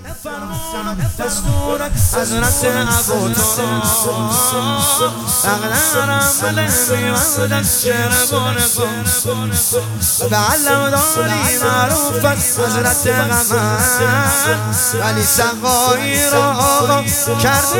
فرمان دستور حضرت ابو اغنارم بلندی و دستشر بونکم به علم داری معروف حضرت قمر ولی سقایی را آقا کرده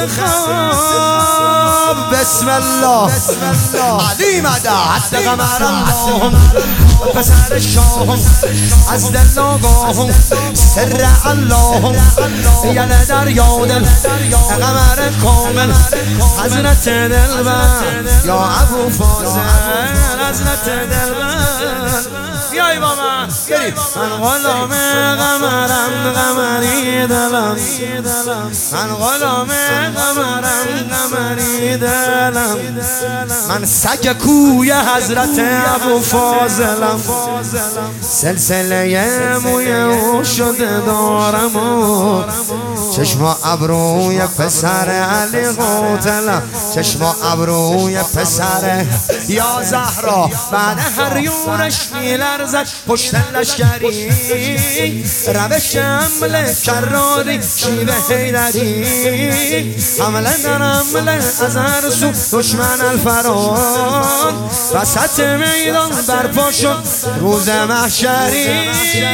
انتخاب. بسم الله علی مدد حد قمر اللهم پسر شاهم از دل آگاهم سر اللهم یعنی در یادم قمر کامل حضرت دلبر یا ابو فاضل حضرت دلبر بیایی با من من غلام قمرم قمری دلم من غلام قمرم قمری دلم من سگ کوی حضرت ابو فاضلم سلسله موی او شده دارم و چشم ابروی پسر علی قاتلم چشم ابروی پسر یا زهرا بعد هر یورش میلرزد پشت لشکری روش حمله کراری شیوه حیدری حمله در حمله از هر سو دشمن الفراد وسط میدان برپا شد روز محشری.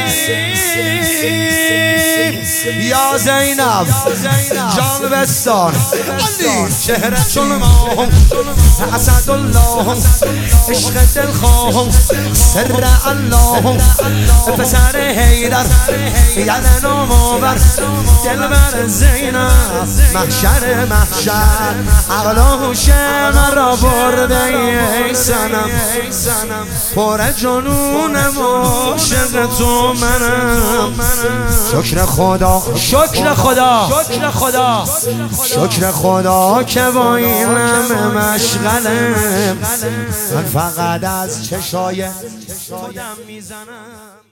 یا زینب جان بستان چهره چون ماهم اسدالله عشق دلخواهم سر اللهم پسر حیدر یعنی نامآور دلبر زینب محشر محشر عقل و هوش مرا برده ای صنم پر جنونم عاشق تو منم. شکر خدا شکر خدا شکر خدا شکر خدا که با این همه مشغله من فقط از چشای خودم میزنم.